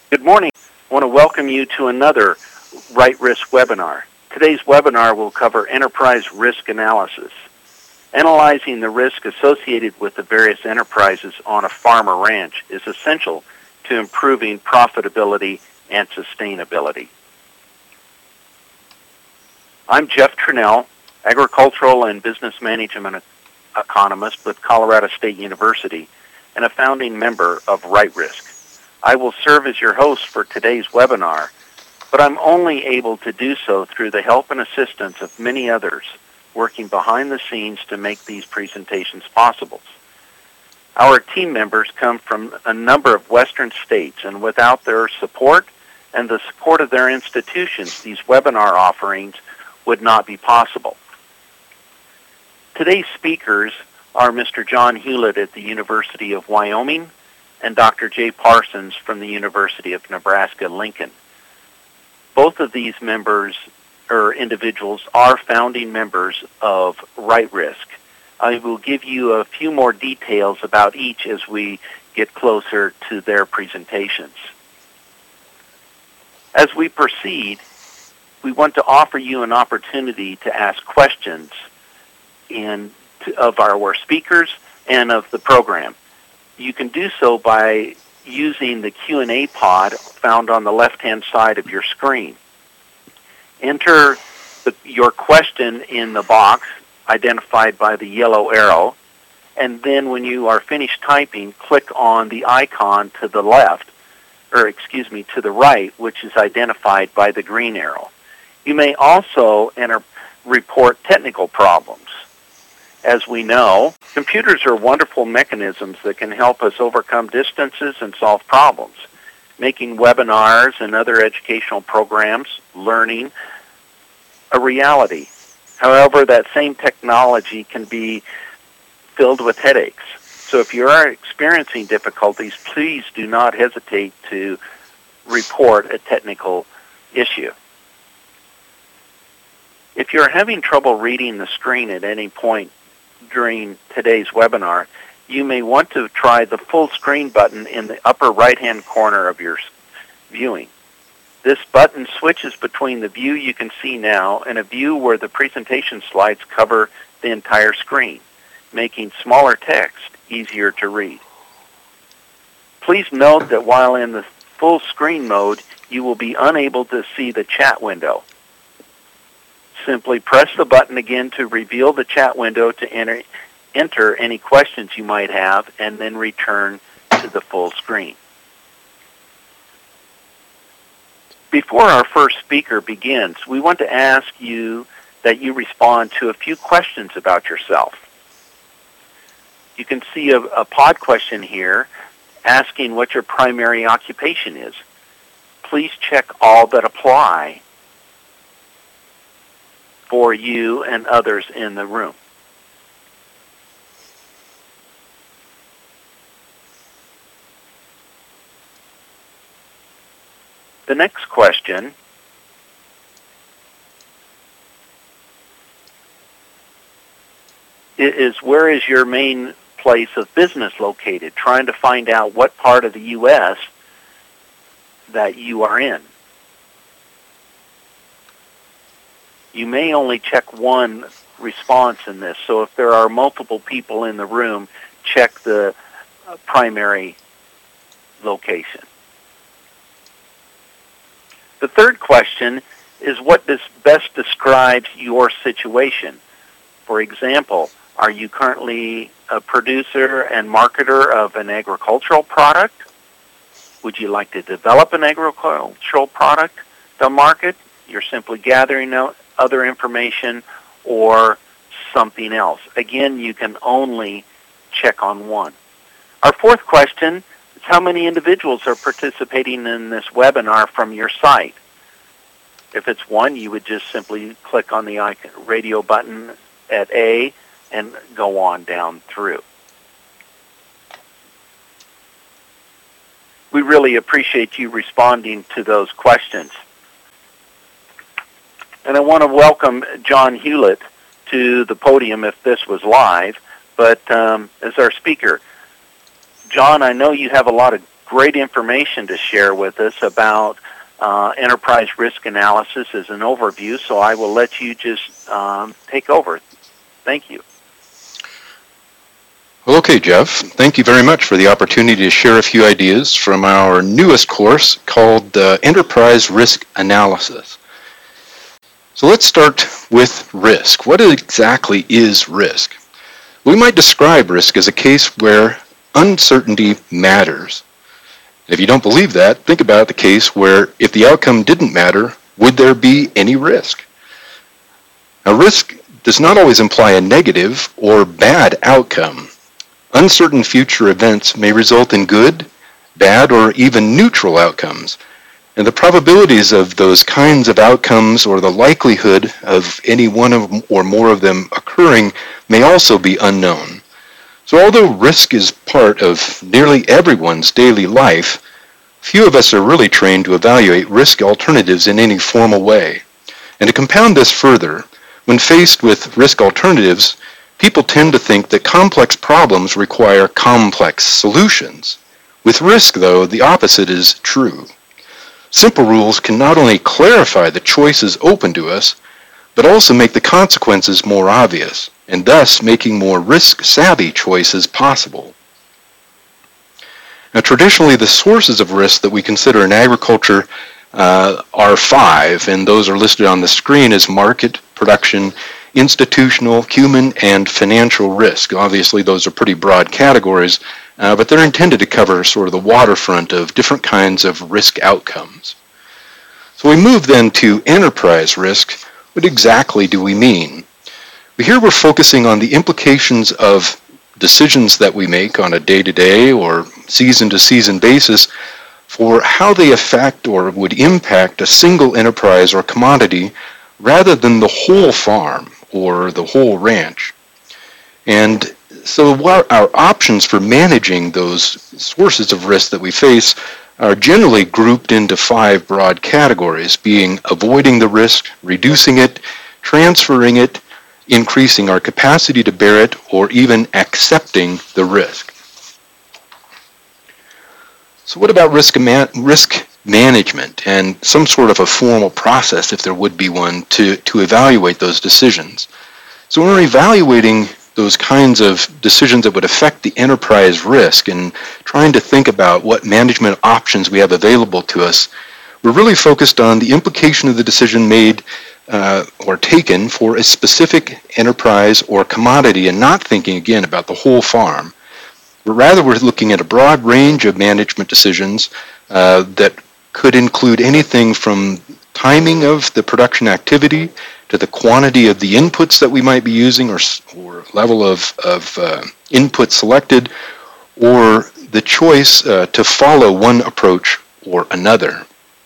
Good morning. I want to welcome you to another Right Risk webinar. Today's webinar will cover enterprise risk analysis. Analyzing the risk associated with the various enterprises on a farm or ranch is essential to improving profitability and sustainability. I'm Jeff Trinnell, agricultural and business management economist with Colorado State University and a founding member of Right Risk. I will serve as your host for today's webinar, but I'm only able to do so through the help and assistance of many others working behind the scenes to make these presentations possible. Our team members come from a number of Western states, and without their support and the support of their institutions, these webinar offerings would not be possible. Today's speakers are Mr. John Hewlett at the University of Wyoming and Dr. Jay Parsons from the University of Nebraska-Lincoln. Both of these individuals are founding members of Right Risk. I will give you a few more details about each as we get closer to their presentations. As we proceed, we want to offer you an opportunity to ask questions of our speakers and of the program. You can do so by using the Q&A pod found on the left-hand side of your screen. Enter your question in the box identified by the yellow arrow, and then when you are finished typing, click on the icon to the right, which is identified by the green arrow. You may also report technical problems. As we know, computers are wonderful mechanisms that can help us overcome distances and solve problems, making webinars and other educational programs, learning, a reality. However, that same technology can be filled with headaches. So if you are experiencing difficulties, please do not hesitate to report a technical issue. If you're having trouble reading the screen at any point during today's webinar, you may want to try the full screen button in the upper right-hand corner of your viewing. This button switches between the view you can see now and a view where the presentation slides cover the entire screen, making smaller text easier to read. Please note that while in the full screen mode, you will be unable to see the chat window. Simply press the button again to reveal the chat window to enter any questions you might have, and then return to the full screen. Before our first speaker begins, we want to ask you that you respond to a few questions about yourself. You can see a pod question here asking what your primary occupation is. Please check all that apply for you and others in the room. The next question is, where is your main place of business located? Trying to find out what part of the U.S. that you are in. You may only check one response in this, so if there are multiple people in the room, check the primary location. The third question is, what best describes your situation? For example, are you currently a producer and marketer of an agricultural product? Would you like to develop an agricultural product to market? You're simply gathering other information or something else. Again, you can only check on one. Our fourth question is, how many individuals are participating in this webinar from your site? If it's one, you would just simply click on the radio button at A and go on down through. We really appreciate you responding to those questions. And I want to welcome John Hewlett to the podium if this was live, but as our speaker. John, I know you have a lot of great information to share with us about enterprise risk analysis as an overview, so I will let you just take over. Thank you. Okay, Jeff. Thank you very much for the opportunity to share a few ideas from our newest course called Enterprise Risk Analysis. So let's start with risk. What exactly is risk? We might describe risk as a case where uncertainty matters. If you don't believe that, think about the case where if the outcome didn't matter, would there be any risk? Now, risk does not always imply a negative or bad outcome. Uncertain future events may result in good, bad, or even neutral outcomes. And the probabilities of those kinds of outcomes or the likelihood of any one or more of them occurring may also be unknown. So although risk is part of nearly everyone's daily life, few of us are really trained to evaluate risk alternatives in any formal way. And to compound this further, when faced with risk alternatives, people tend to think that complex problems require complex solutions. With risk, though, the opposite is true. Simple rules can not only clarify the choices open to us, but also make the consequences more obvious, and thus making more risk-savvy choices possible. Now, traditionally, the sources of risk that we consider in agriculture are 5, and those are listed on the screen as market, production, institutional, human, and financial risk. Obviously, those are pretty broad categories, but they're intended to cover sort of the waterfront of different kinds of risk outcomes. So we move then to enterprise risk. What exactly do we mean? Here we're focusing on the implications of decisions that we make on a day-to-day or season-to-season basis for how they affect or would impact a single enterprise or commodity rather than the whole farm or the whole ranch. And so our options for managing those sources of risk that we face are generally grouped into 5 broad categories, being avoiding the risk, reducing it, transferring it, increasing our capacity to bear it, or even accepting the risk. So what about risk management and some sort of a formal process, if there would be one, to evaluate those decisions? So when we're evaluating those kinds of decisions that would affect the enterprise risk and trying to think about what management options we have available to us, we're really focused on the implication of the decision made or taken for a specific enterprise or commodity and not thinking again about the whole farm. But rather we're looking at a broad range of management decisions that could include anything from timing of the production activity to the quantity of the inputs that we might be using or level of input selected, or the choice to follow one approach or another.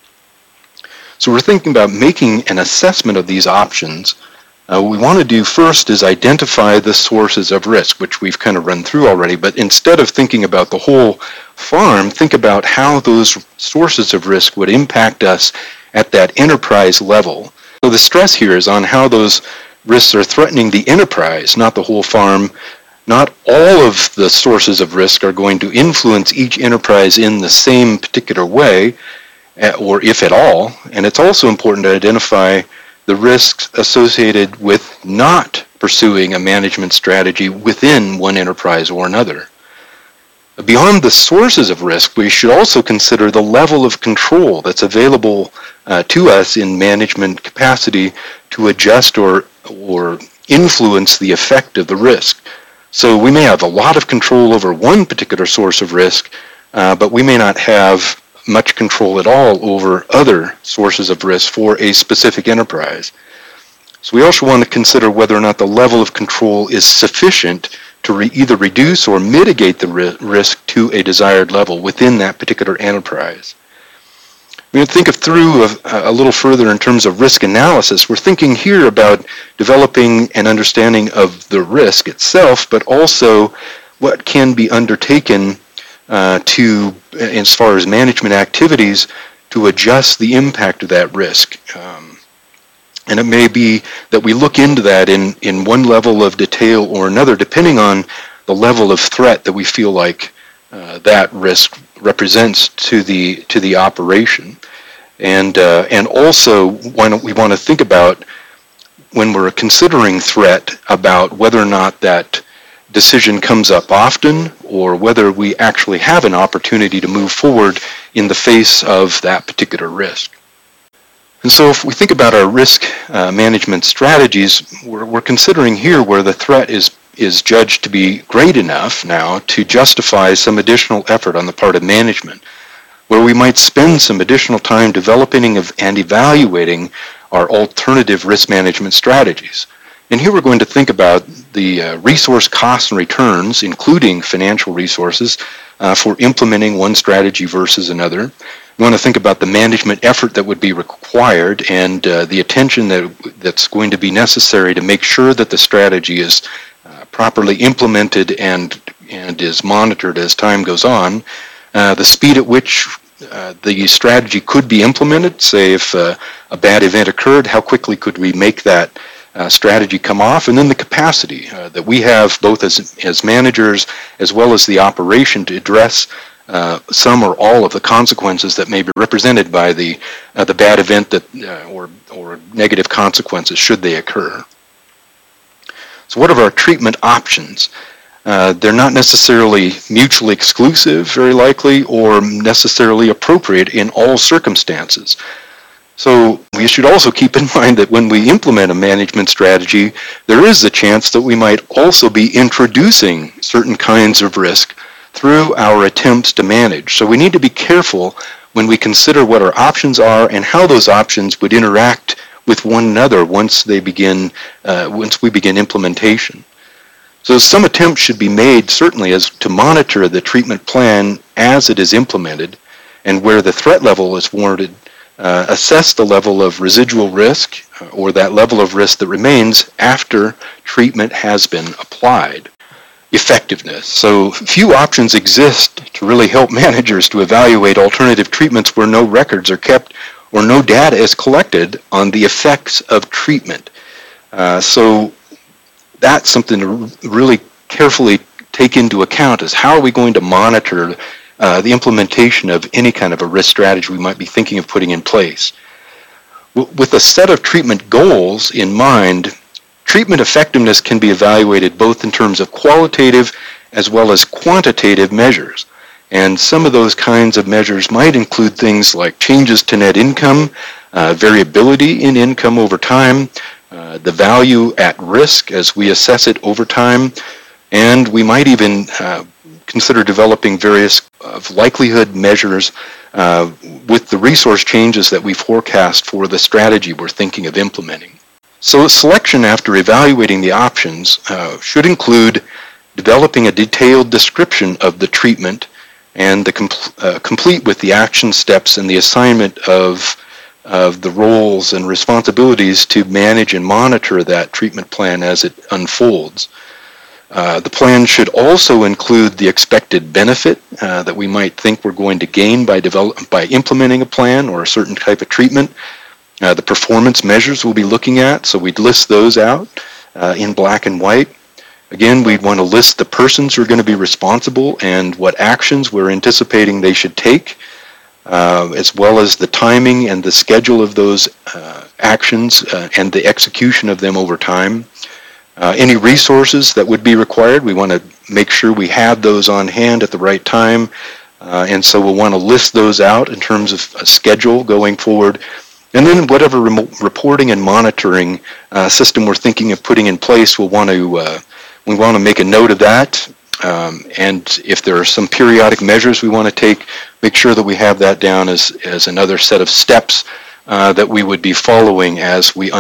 So we're thinking about making an assessment of these options. What we want to do first is identify the sources of risk, which we've kind of run through already, but instead of thinking about the whole farm, think about how those sources of risk would impact us at that enterprise level. So the stress here is on how those risks are threatening the enterprise, not the whole farm. Not all of the sources of risk are going to influence each enterprise in the same particular way, or if at all. And it's also important to identify the risks associated with not pursuing a management strategy within one enterprise or another. Beyond the sources of risk, we should also consider the level of control that's available to us in management capacity to adjust or influence the effect of the risk. So we may have a lot of control over one particular source of risk, but we may not have much control at all over other sources of risk for a specific enterprise. So we also want to consider whether or not the level of control is sufficient to either reduce or mitigate the risk to a desired level within that particular enterprise. We're going to think through a little further in terms of risk analysis. We're thinking here about developing an understanding of the risk itself, but also what can be undertaken as far as management activities to adjust the impact of that risk. And it may be that we look into that in one level of detail or another, depending on the level of threat that we feel like that risk represents to the operation, and also we want to think about, when we're considering threat, about whether or not that decision comes up often, or whether we actually have an opportunity to move forward in the face of that particular risk. And so if we think about our risk management strategies, we're considering here where the threat is judged to be great enough now to justify some additional effort on the part of management, where we might spend some additional time developing and evaluating our alternative risk management strategies. And here we're going to think about the resource costs and returns, including financial resources, for implementing one strategy versus another. We want to think about the management effort that would be required, and the attention that's going to be necessary to make sure that the strategy is properly implemented and is monitored as time goes on. The speed at which the strategy could be implemented, say if a bad event occurred, how quickly could we make that strategy come off, and then the capacity that we have both as managers as well as the operation to address some or all of the consequences that may be represented by the bad event or negative consequences should they occur. So what are our treatment options? They're not necessarily mutually exclusive, very likely, or necessarily appropriate in all circumstances. So we should also keep in mind that when we implement a management strategy, there is a chance that we might also be introducing certain kinds of risk through our attempts to manage. So we need to be careful when we consider what our options are and how those options would interact with one another once we begin implementation. So some attempts should be made, certainly, as to monitor the treatment plan as it is implemented, and where the threat level is warranted, assess the level of residual risk or that level of risk that remains after treatment has been applied. Effectiveness. So few options exist to really help managers to evaluate alternative treatments where no records are kept or no data is collected on the effects of treatment. So that's something to really carefully take into account, is how are we going to monitor the implementation of any kind of a risk strategy we might be thinking of putting in place. With a set of treatment goals in mind, treatment effectiveness can be evaluated both in terms of qualitative as well as quantitative measures. And some of those kinds of measures might include things like changes to net income, variability in income over time, the value at risk as we assess it over time, and we might even consider developing various likelihood measures with the resource changes that we forecast for the strategy we're thinking of implementing. So selection after evaluating the options should include developing a detailed description of the treatment and complete with the action steps and the assignment of the roles and responsibilities to manage and monitor that treatment plan as it unfolds. The plan should also include the expected benefit that we might think we're going to gain by implementing a plan or a certain type of treatment. The performance measures we'll be looking at, so we'd list those out in black and white. Again, we'd want to list the persons who are going to be responsible and what actions we're anticipating they should take, as well as the timing and the schedule of those actions and the execution of them over time. Any resources that would be required, we want to make sure we have those on hand at the right time, and so we'll want to list those out in terms of a schedule going forward. And then whatever reporting and monitoring system we're thinking of putting in place, we want to make a note of that. And if there are some periodic measures we want to take, make sure that we have that down as another set of steps that we would be following as we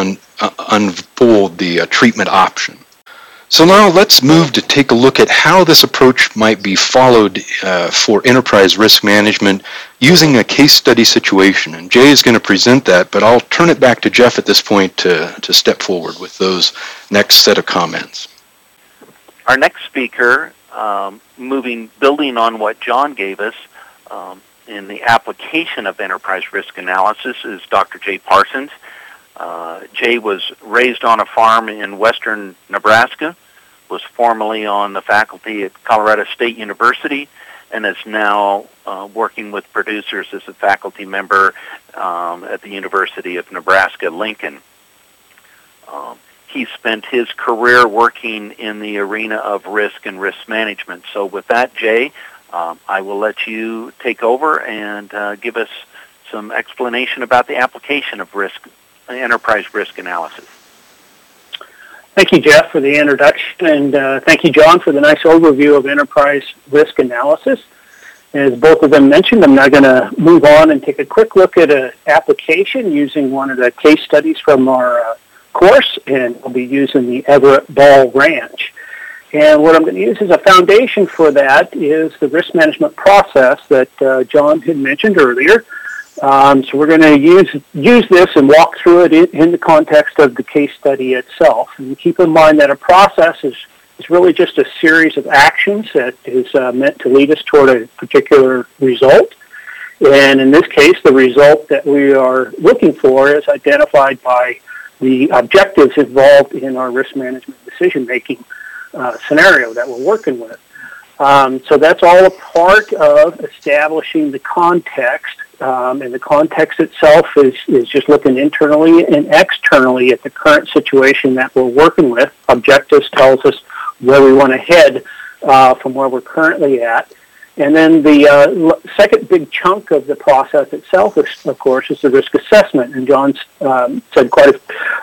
unfold the treatment option. So now let's move to take a look at how this approach might be followed for enterprise risk management using a case study situation. And Jay is going to present that, but I'll turn it back to Jeff at this point to step forward with those next set of comments. Our next speaker, building on what John gave us in the application of enterprise risk analysis, is Dr. Jay Parsons. Jay was raised on a farm in western Nebraska, was formerly on the faculty at Colorado State University, and is now working with producers as a faculty member at the University of Nebraska-Lincoln. He spent his career working in the arena of risk and risk management. So with that, Jay, I will let you take over and give us some explanation about the application of enterprise risk analysis. Thank you, Jeff, for the introduction, and thank you, John, for the nice overview of enterprise risk analysis. As both of them mentioned, I'm now going to move on and take a quick look at an application using one of the case studies from our course, and I'll be using the Everett Ball Ranch. And what I'm going to use as a foundation for that is the risk management process that John had mentioned earlier. So we're going to use this and walk through it in the context of the case study itself. And keep in mind that a process is really just a series of actions that is meant to lead us toward a particular result. And in this case, the result that we are looking for is identified by the objectives involved in our risk management decision-making scenario that we're working with. So that's all a part of establishing the context, and the context itself is just looking internally and externally at the current situation that we're working with. Objectives tells us where we want to head from where we're currently at. And then the second big chunk of the process itself, of course, is the risk assessment. And John said quite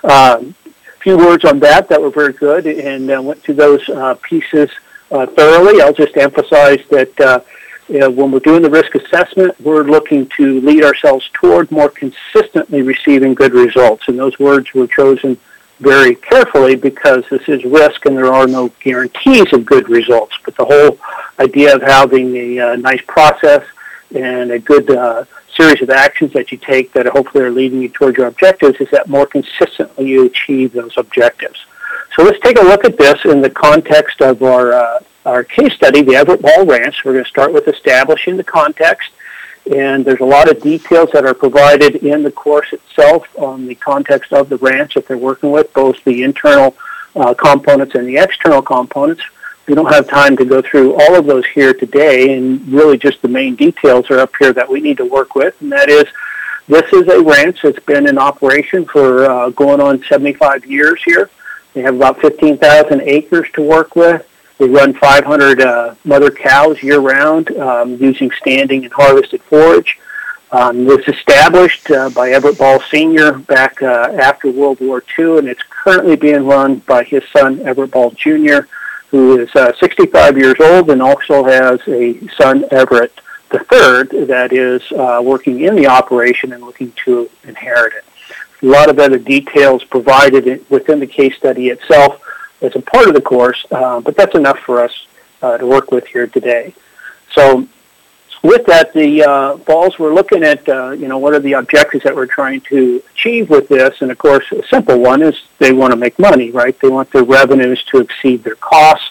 a few words on that were very good, and went through those pieces thoroughly. I'll just emphasize that when we're doing the risk assessment, we're looking to lead ourselves toward more consistently receiving good results. And those words were chosen very carefully because this is risk and there are no guarantees of good results. But the whole idea of having a nice process and a good series of actions that you take that hopefully are leading you towards your objectives is that more consistently you achieve those objectives. So let's take a look at this in the context of our case study, the Everett Ball Ranch. We're going to start with establishing the context, and there's a lot of details that are provided in the course itself on the context of the ranch that they're working with, both the internal components and the external components. We don't have time to go through all of those here today, and really just the main details are up here that we need to work with, and that is this is a ranch that's been in operation for going on 75 years here. They have about 15,000 acres to work with. They run 500 mother cows year-round using standing and harvested forage. It was established by Everett Ball Sr. back after World War II, and it's currently being run by his son, Everett Ball Jr., who is 65 years old and also has a son, Everett III, that is working in the operation and looking to inherit it. A lot of other details provided within the case study itself as a part of the course, but that's enough for us to work with here today. So with that, the Balls were looking at, what are the objectives that we're trying to achieve with this, and of course, a simple one is they want to make money, right? They want their revenues to exceed their costs.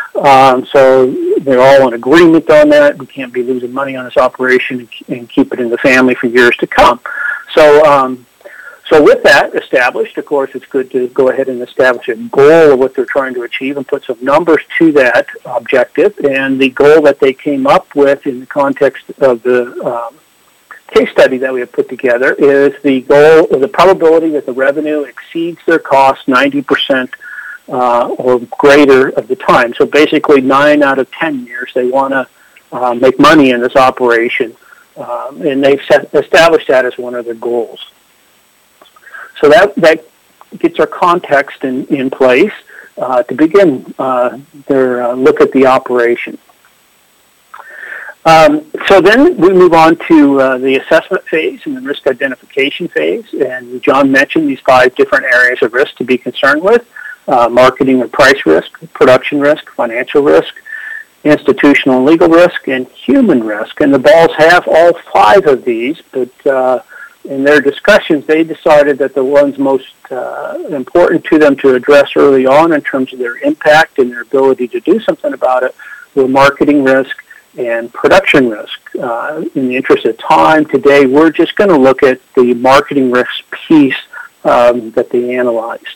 So they're all in agreement on that. We can't be losing money on this operation and keep it in the family for years to come. So with that established, of course, it's good to go ahead and establish a goal of what they're trying to achieve and put some numbers to that objective. And the goal that they came up with in the context of the case study that we have put together is the goal of the probability that the revenue exceeds their cost 90% or greater of the time. So basically 9 out of 10 years they want to make money in this operation. And they've established that as one of their goals. So that gets our context in place to begin their look at the operation. So then we move on to the assessment phase and the risk identification phase. And John mentioned these 5 different areas of risk to be concerned with: marketing or price risk, production risk, financial risk, institutional and legal risk, and human risk. And the Balls have all 5 of these, but in their discussions, they decided that the ones most important to them to address early on in terms of their impact and their ability to do something about it were marketing risk and production risk. In the interest of time today, we're just going to look at the marketing risk piece that they analyzed.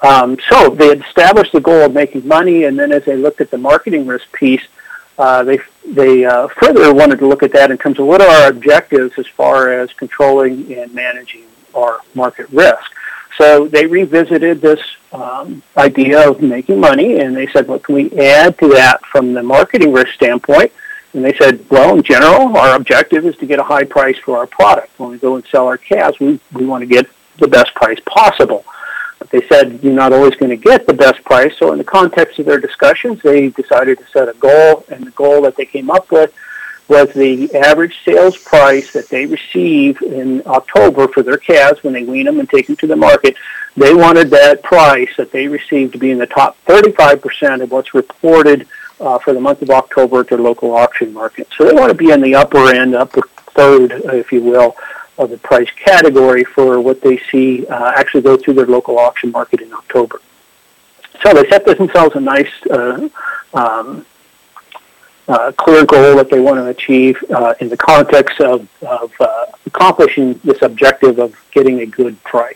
So they had established the goal of making money, and then as they looked at the marketing risk piece, they they further wanted to look at that in terms of what are our objectives as far as controlling and managing our market risk. So they revisited this idea of making money, and they said, what can we add to that from the marketing risk standpoint? And they said, well, in general, our objective is to get a high price for our product. When we go and sell our calves, we want to get the best price possible. But they said you're not always going to get the best price, so in the context of their discussions, they decided to set a goal, and the goal that they came up with was the average sales price that they receive in October for their calves when they wean them and take them to the market. They wanted that price that they received to be in the top 35% of what's reported for the month of October at their local auction market. So they want to be in the upper end, upper third, if you will, of the price category for what they see actually go through their local auction market in October. So they set themselves a nice clear goal that they want to achieve in the context of accomplishing this objective of getting a good price.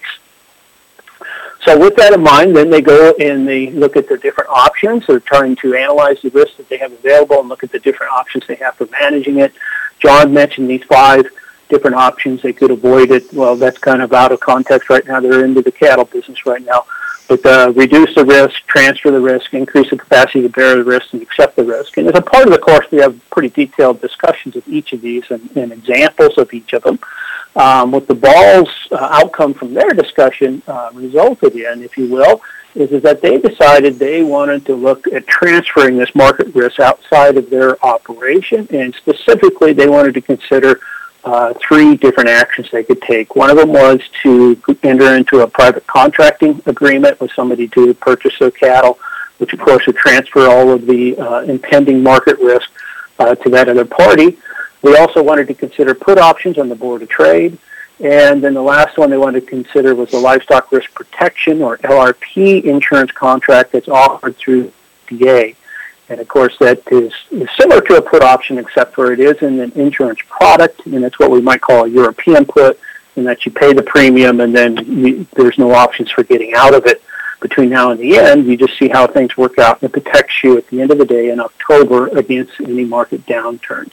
So with that in mind, then they go and they look at their different options. They're trying to analyze the risks that they have available and look at the different options they have for managing it. John mentioned these 5 different options. They could avoid it. Well, that's kind of out of context right now. They're into the cattle business right now. But reduce the risk, transfer the risk, increase the capacity to bear the risk, and accept the risk. And as a part of the course, we have pretty detailed discussions of each of these and examples of each of them. What the Ball's outcome from their discussion resulted in, if you will, is that they decided they wanted to look at transferring this market risk outside of their operation, and specifically they wanted to consider 3 different actions they could take. One of them was to enter into a private contracting agreement with somebody to purchase their cattle, which of course would transfer all of the impending market risk to that other party. We also wanted to consider put options on the Board of Trade. And then the last one they wanted to consider was the Livestock Risk Protection, or LRP, insurance contract that's offered through VA. And of course, that is similar to a put option, except for it is in an insurance product, and it's what we might call a European put, in that you pay the premium and then there's no options for getting out of it between now and the end. You just see how things work out, and it protects you at the end of the day in October against any market downturns.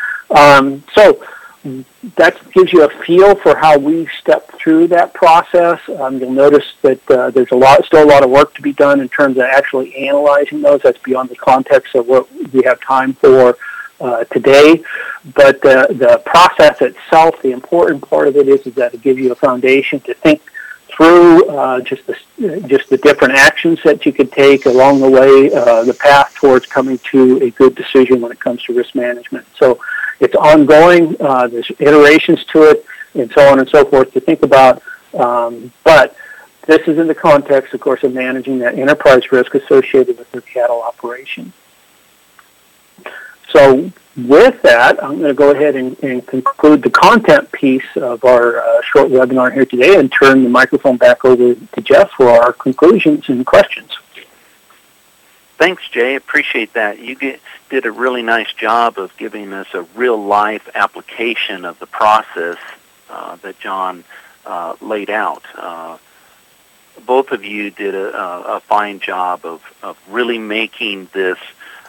So that gives you a feel for how we step through that process. You'll notice that there's still a lot of work to be done in terms of actually analyzing those. That's beyond the context of what we have time for today. But the process itself, the important part of it is that it gives you a foundation to think through just the different actions that you could take along the way, the path towards coming to a good decision when it comes to risk management. So it's ongoing. There's iterations to it, and so on and so forth to think about. But this is in the context, of course, of managing that enterprise risk associated with their cattle operation. So with that, I'm going to go ahead and conclude the content piece of our short webinar here today and turn the microphone back over to Jeff for our conclusions and questions. Thanks, Jay. Appreciate that. You did a really nice job of giving us a real-life application of the process that John laid out. Both of you did a fine job of really making this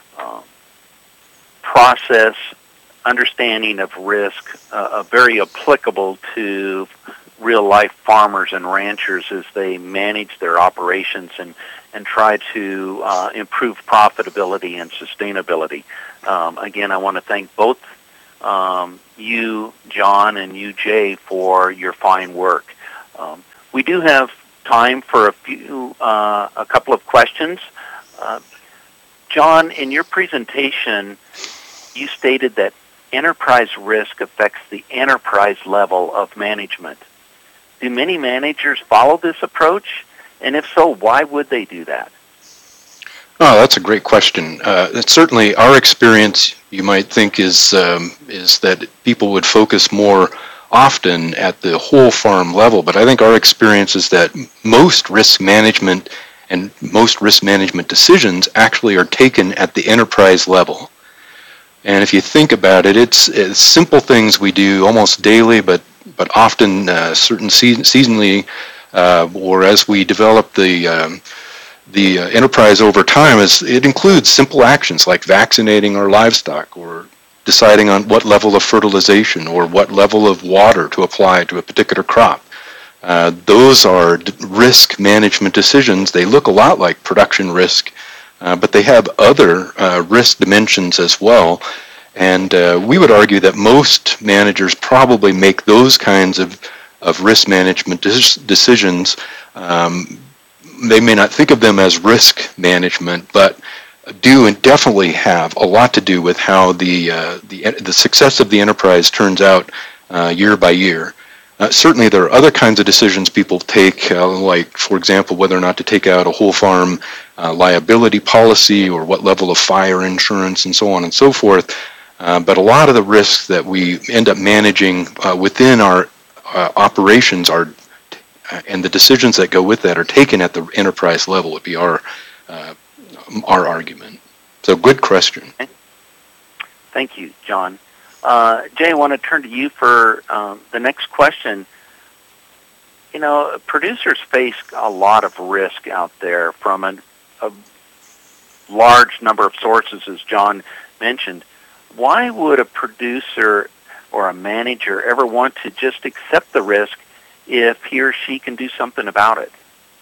process, understanding of risk, very applicable to real-life farmers and ranchers as they manage their operations and try to improve profitability and sustainability. Again, I want to thank both you, John, and you, Jay, for your fine work. We do have time for a couple of questions. John, in your presentation, you stated that enterprise risk affects the enterprise level of management. Do many managers follow this approach? And if so, why would they do that? Oh, that's a great question. It's certainly our experience, you might think, is that people would focus more often at the whole farm level, but I think our experience is that most risk management and most risk management decisions actually are taken at the enterprise level. And if you think about it, it's simple things we do almost daily, but often certain seasonally, or as we develop the the enterprise over time it includes simple actions like vaccinating our livestock or deciding on what level of fertilization or what level of water to apply to a particular crop. Those are risk management decisions. They look a lot like production risk, but they have other risk dimensions as well. And we would argue that most managers probably make those kinds of risk management decisions. They may not think of them as risk management, but do and definitely have a lot to do with how the success of the enterprise turns out year by year. Certainly there are other kinds of decisions people take, like, for example, whether or not to take out a whole farm liability policy or what level of fire insurance and so on and so forth. But a lot of the risks that we end up managing within our operations are, and the decisions that go with that are taken at the enterprise level would be our argument. So good question. Thank you, John. Jay, I want to turn to you for the next question. You know, producers face a lot of risk out there from a large number of sources, as John mentioned. Why would a producer or a manager ever want to just accept the risk if he or she can do something about it?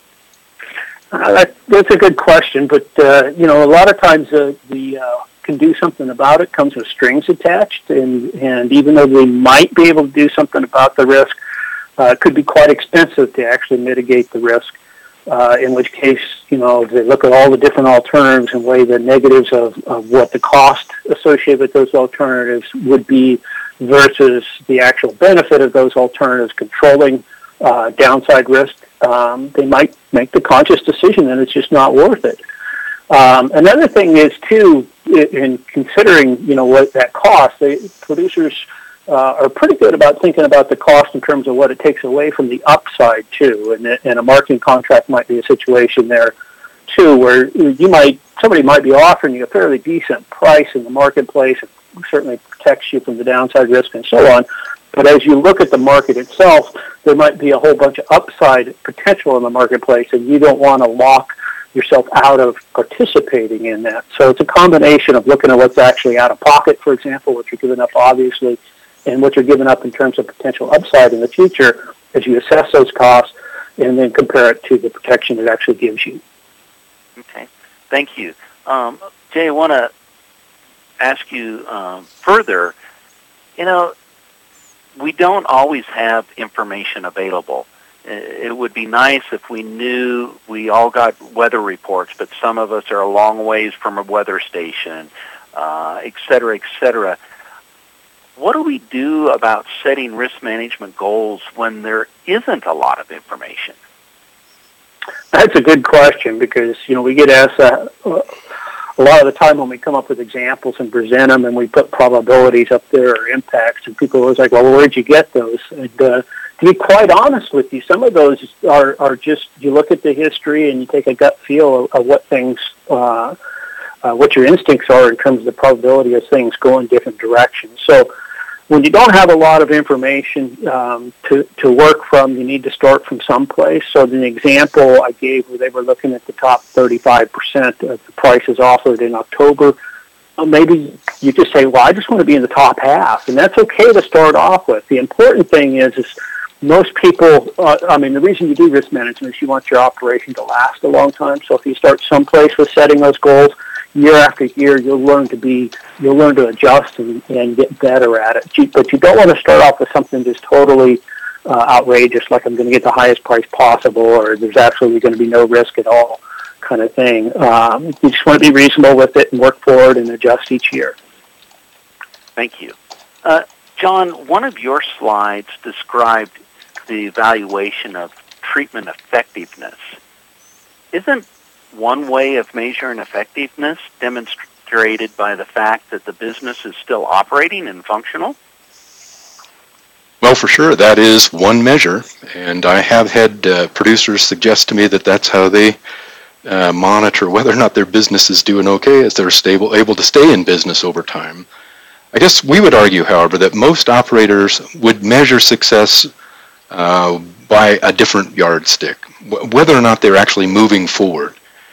That's a good question, but you know, a lot of times the can do something about it comes with strings attached, and even though they might be able to do something about the risk, it could be quite expensive to actually mitigate the risk. In which case, you know, they look at all the different alternatives and weigh the negatives of what the cost associated with those alternatives would be versus the actual benefit of those alternatives controlling downside risk. They might make the conscious decision that it's just not worth it. Another thing is, too, in considering, you know, what that costs, producers are pretty good about thinking about the cost in terms of what it takes away from the upside, too. And a marketing contract might be a situation there, too, where somebody might be offering you a fairly decent price in the marketplace. It certainly protects you from the downside risk and so on. But as you look at the market itself, there might be a whole bunch of upside potential in the marketplace, and you don't want to lock yourself out of participating in that. So it's a combination of looking at what's actually out of pocket, for example, what you're giving up, obviously, and what you're giving up in terms of potential upside in the future as you assess those costs and then compare it to the protection it actually gives you. Okay. Thank you. Jay, I want to ask you further, you know, we don't always have information available. It would be nice if we knew we all got weather reports, but some of us are a long ways from a weather station, et cetera, et cetera. What do we do about setting risk management goals when there isn't a lot of information? That's a good question because, you know, we get asked that a lot of the time when we come up with examples and present them and we put probabilities up there or impacts, and people are always like, well, where'd you get those? And to be quite honest with you, some of those are just, you look at the history and you take a gut feel of what things, what your instincts are in terms of the probability of things going different directions. So when you don't have a lot of information to work from, you need to start from someplace. So the example I gave where they were looking at the top 35% of the prices offered in October, well, maybe you just say, well, I just want to be in the top half. And that's okay to start off with. The important thing is most people, the reason you do risk management is you want your operation to last a long time. So if you start someplace with setting those goals, year after year, you'll learn to adjust and get better at it. But you don't want to start off with something just totally outrageous, like I'm going to get the highest price possible, or there's absolutely going to be no risk at all kind of thing. You just want to be reasonable with it and work forward and adjust each year. Thank you. John, one of your slides described the evaluation of treatment effectiveness. Isn't one way of measuring effectiveness demonstrated by the fact that the business is still operating and functional? Well, for sure, that is one measure, and I have had producers suggest to me that that's how they monitor whether or not their business is doing okay, as they're able to stay in business over time. I guess we would argue, however, that most operators would measure success by a different yardstick, whether or not they're actually moving forward.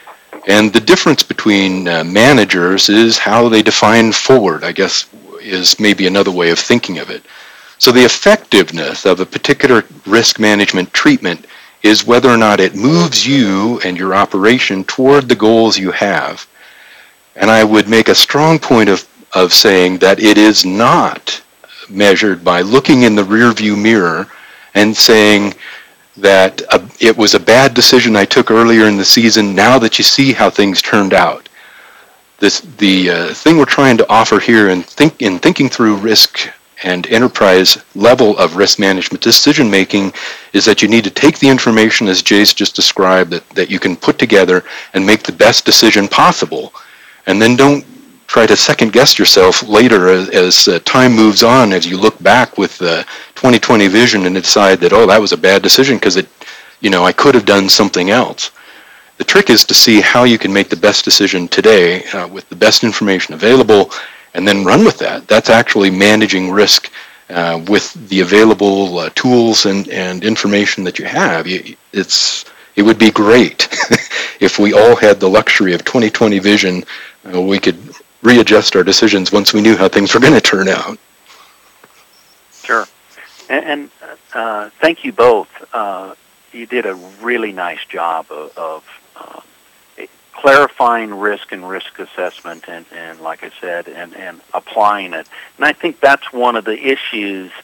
And the difference between managers is how they define forward, I guess, is maybe another way of thinking of it. So the effectiveness of a particular risk management treatment is whether or not it moves you and your operation toward the goals you have. And I would make a strong point of saying that it is not measured by looking in the rearview mirror and saying that it was a bad decision I took earlier in the season now that you see how things turned out. The thing we're trying to offer here in thinking through risk and enterprise level of risk management decision making is that you need to take the information as Jay's just described that you can put together and make the best decision possible. And then don't try to second guess yourself later as time moves on, as you look back with the 2020 vision and decide that, oh, that was a bad decision because I could have done something else. The trick is to see how you can make the best decision today with the best information available and then run with that. That's actually managing risk with the available tools and information that you have. It would be great if we all had the luxury of 2020 vision. We could readjust our decisions once we knew how things were going to turn out. Sure. And thank you both. You did a really nice job of clarifying risk and risk assessment and like I said, and applying it. And I think that's one of the issues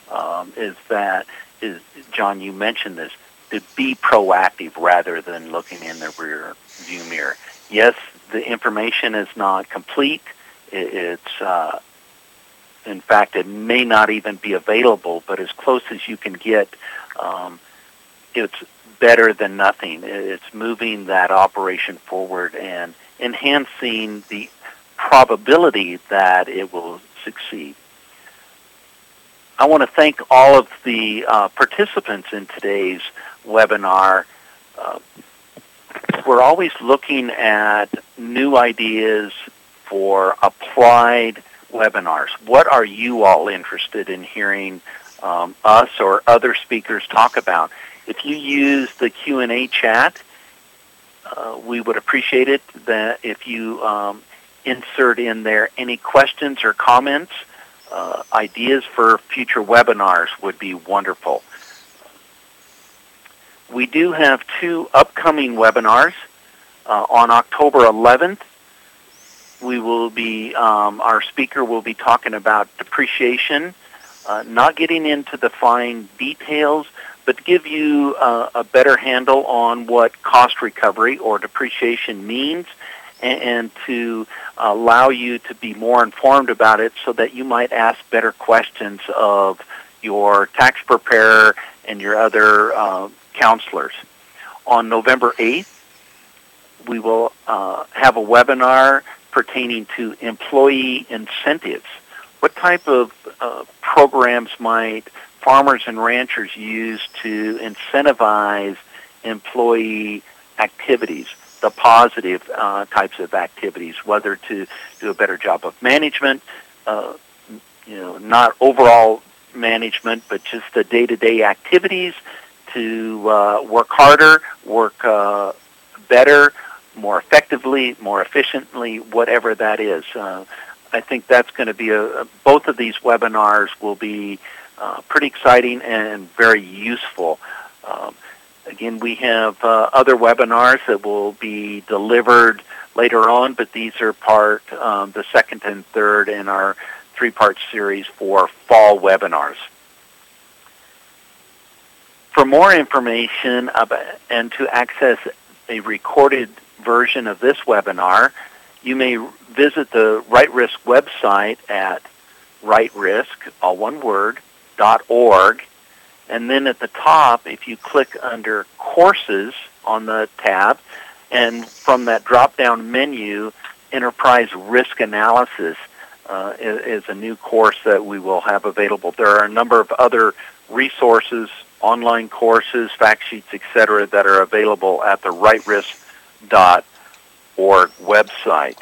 is John, you mentioned this, to be proactive rather than looking in the rear view mirror. Yes, the information is not complete. It's in fact, it may not even be available, but as close as you can get, it's better than nothing. It's moving that operation forward and enhancing the probability that it will succeed. I want to thank all of the participants in today's webinar. We're always looking at new ideas for applied webinars. What are you all interested in hearing us or other speakers talk about? If you use the Q&A chat, we would appreciate it that if you insert in there any questions or comments. Ideas for future webinars would be wonderful. We do have 2 upcoming webinars. On October 11th, we will be, our speaker will be talking about depreciation, not getting into the fine details, but give you a better handle on what cost recovery or depreciation means and to allow you to be more informed about it so that you might ask better questions of your tax preparer and your other counselors. On November 8th, we will have a webinar pertaining to employee incentives. What type of programs might farmers and ranchers use to incentivize employee activities, the positive types of activities, whether to do a better job of management, not overall management, but just the day-to-day activities to work harder, work better, more effectively, more efficiently, whatever that is. I think that's going to be both of these webinars will be pretty exciting and very useful. Again, we have other webinars that will be delivered later on, but these are part, the second and third in our 3-part series for fall webinars. For more information and to access a recorded version of this webinar, you may visit the RightRisk website at rightrisk, all one word, .org. And then at the top, if you click under Courses on the tab, and from that drop-down menu, Enterprise Risk Analysis is a new course that we will have available. There are a number of other resources, online courses, fact sheets, etc., that are available at the rightrisk.org website.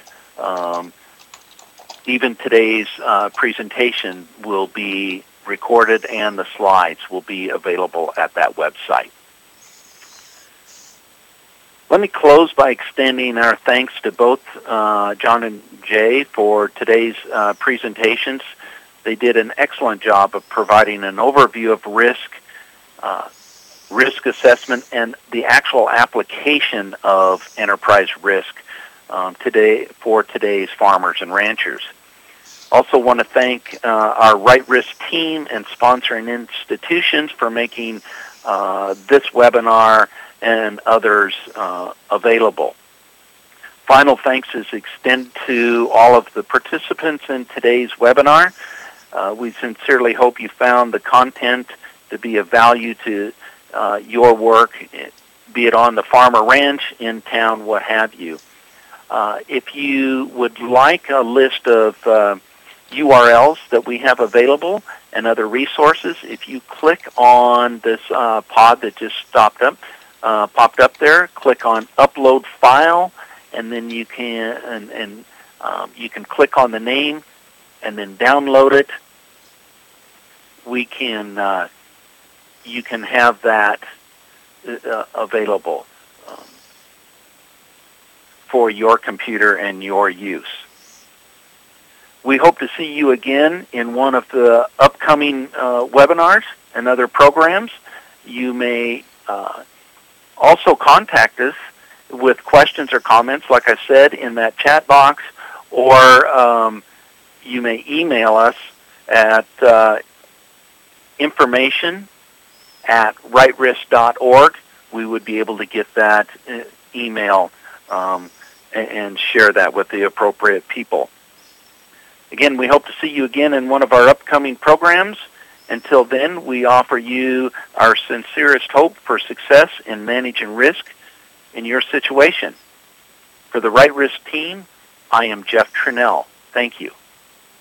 Even today's presentation will be recorded and the slides will be available at that website. Let me close by extending our thanks to both John and Jay for today's presentations. They did an excellent job of providing an overview of risk, risk assessment, and the actual application of enterprise risk today for today's farmers and ranchers. Also want to thank our Right Risk team and sponsoring institutions for making this webinar and others available. Final thanks is extended to all of the participants in today's webinar. We sincerely hope you found the content to be of value to your work, be it on the farm or ranch, in town, what have you. If you would like a list of URLs that we have available and other resources, if you click on this pod that just popped up there, click on Upload File, and then you can you can click on the name and then download it. We can you can have that available for your computer and your use. We hope to see you again in one of the upcoming webinars and other programs. You may also contact us with questions or comments, like I said, in that chat box, or you may email us at information@rightrisk.org. We would be able to get that email and share that with the appropriate people. Again, we hope to see you again in one of our upcoming programs. Until then, we offer you our sincerest hope for success in managing risk in your situation. For the Right Risk team, I am Jeff Trinnell. Thank you.